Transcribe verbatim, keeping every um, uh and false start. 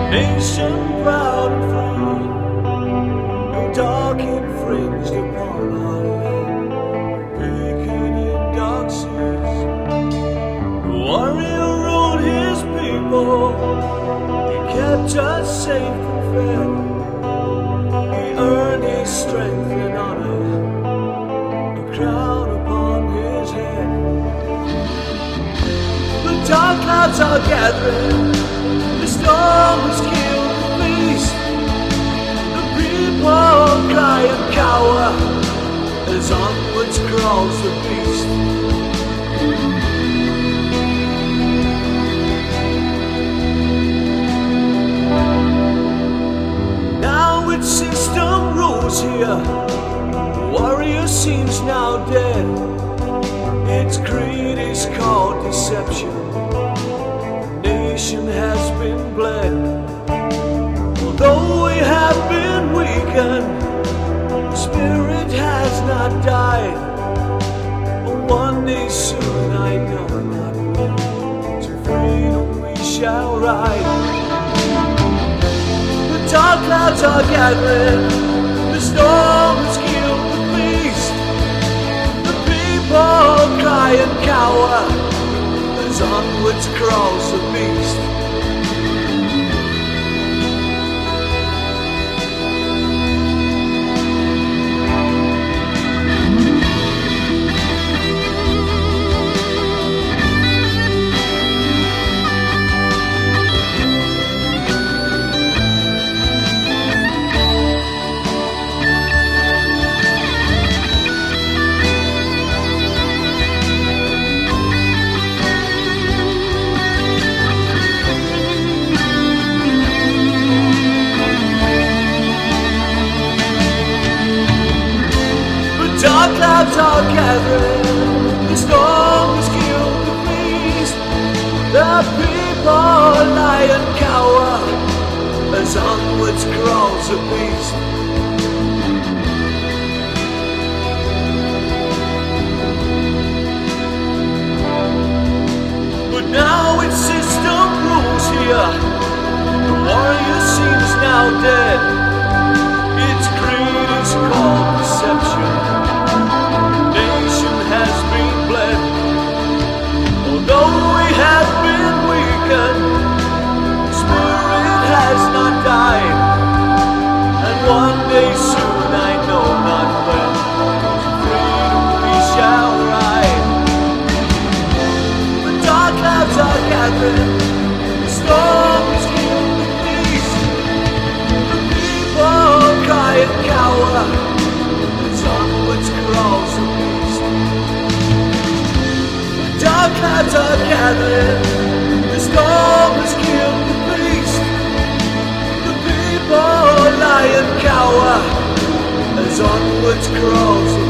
Nation proud and free, no dark infringed upon our land. Beacon in dark seas, the warrior ruled his people. He kept us safe and fed. He earned his strength and honor, a crown upon his head. The dark clouds are gathering, the storm has killed the beast. The people cry and cower as onwards crawls the beast. Now its system rules here. The warrior seems now dead. Its creed is called deception. Has been bled. Although we have been weakened, spirit has not died. But one day soon, I know not when, to freedom we shall ride. The dark clouds are gathering, the storm has killed the beast. The people cry and cower as onwards crawls the beast. Dark clouds are gathering, the storm has killed the beast. The people lie and cower as onwards crawls the beast. But now its system rules here. The warrior seems now dead. Its creed is called deception. Although we have been weakened, spirit has not died. And one day soon, I know not when, to freedom we shall ride. The dark clouds are gathering, the storm has killed the beast. The people cry and cower as onwards crawls the beast. Dark clouds are gathering, the storm has killed the beast. The people lie and cower as onwards crawls the beast.